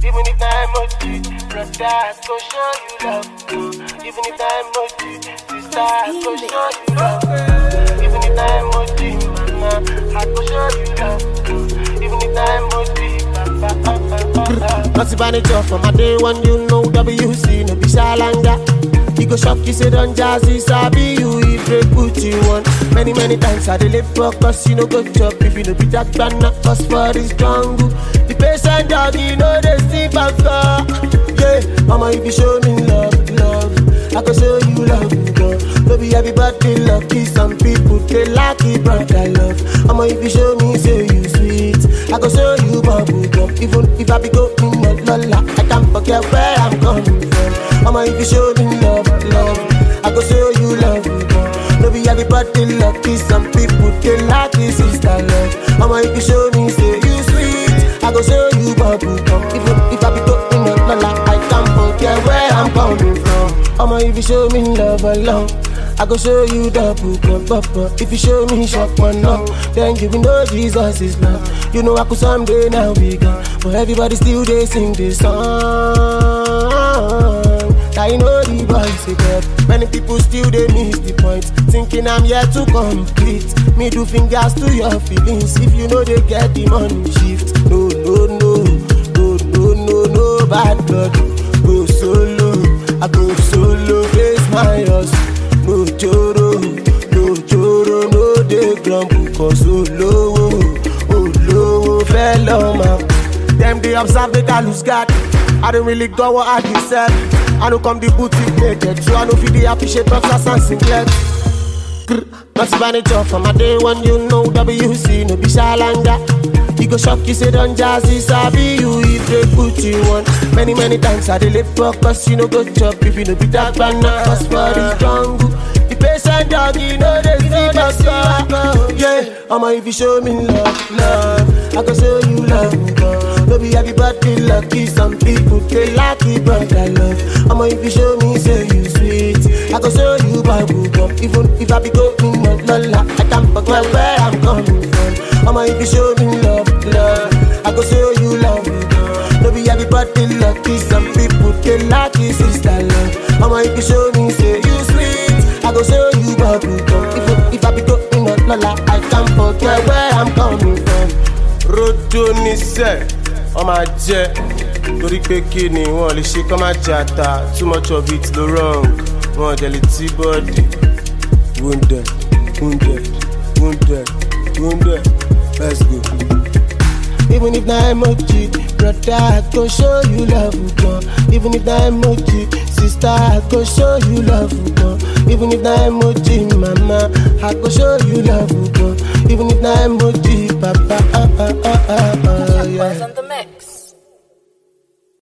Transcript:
Even if I'm emoji, brother, I go show you love. Even if I'm emoji, sister, I go show you love. Even if I'm emoji, mama, I go show you love. Even if I'm emoji, papa. Nothing manager from my day one, you know WC, no be shalanga. You go shop, you say don't jazzy, sabi you if they put you on. Many times I delay focus, you know go chop. If you know be that banana, cause for this jungle. The patient dog, you know they sleep and fall. Yeah, mama if you show me love, I go show you love, girl. Maybe everybody lucky, some people they like it, but I love. Mama if you show me, say you sweet, I go show you bubble gum. Even if I be going lola, I can't forget where I'm coming from. Mama if you show me love, I go show you love, girl. Maybe everybody lucky, some people they like this sister love. Mama if you show me, say you sweet, I go show you bubble gum. Even if I be going lola, I can't forget where I'm coming from. Mama if you show me love alone, I go show you double cup, papa. If you show me shop one now, then you will know Jesus is love. You know I could someday now be gone, but everybody still they sing this song. I know the boys say God. Many people still they miss the point, thinking I'm here to complete. Me do fingers to your feelings. If you know they get the money shift. No, bad blood. Go solo, I go solo, face my house. No choro, no dey grumble. Cause low, fellow man. Them they observe they can lose God. I don't really go what I deserve. I don't come the boutique naked, so I know if they appreciate boxers and singlets. Not manager from my day one, you know WC, no be shalanga. You go shop, you say don't jazzy, sabi you if they put you on. Many times I delay focus, you know go chop. If you know be that banana, cause for this jungle. The patient dog, you know they see my soul. Yeah, mama if you show me love, I go show you love, girl. Maybe everybody lucky, some people they like it, but I love. Mama if you show me, say you sweet, I go show you bubble gum. Even if I be going lola, I can't forget where I'm coming from. Mama if you show me love, I go show you love, girl. Maybe everybody lucky, some people they like it, sister love. Mama if you show me, say you sweet, I go show you bubble gum. Even if I be going lola, I can't forget where I'm coming from. Rodo ni se, on my jet. Torí pé kí ni wọ́n lè ṣe kọ́ máa jata. Too much of it lo wrong. Wọ́n jẹ lè tí bọ́ọ̀dì. Wounded. Let's go. Even if na emoji, brother, I go show you love, girl. Even if na emoji, sister, I go show you love, girl. Even if na emoji, mama, I go show you love, girl. Even if na emoji,